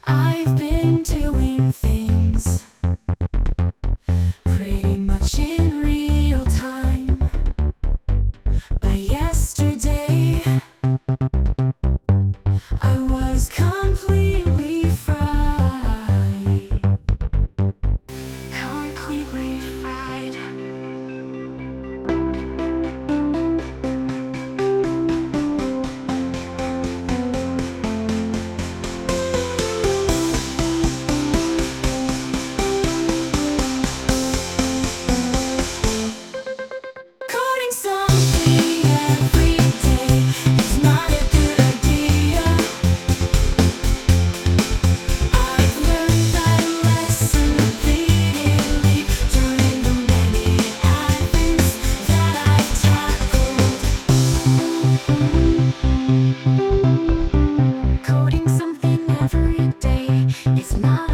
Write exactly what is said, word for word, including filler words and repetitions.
I've been doing things pretty much in real time, but yesterday I was completely fried, completely fried. Coding something every day is not a good idea. I've learned that lesson repeatedly during the many advents that I've tackled. Coding something every day is not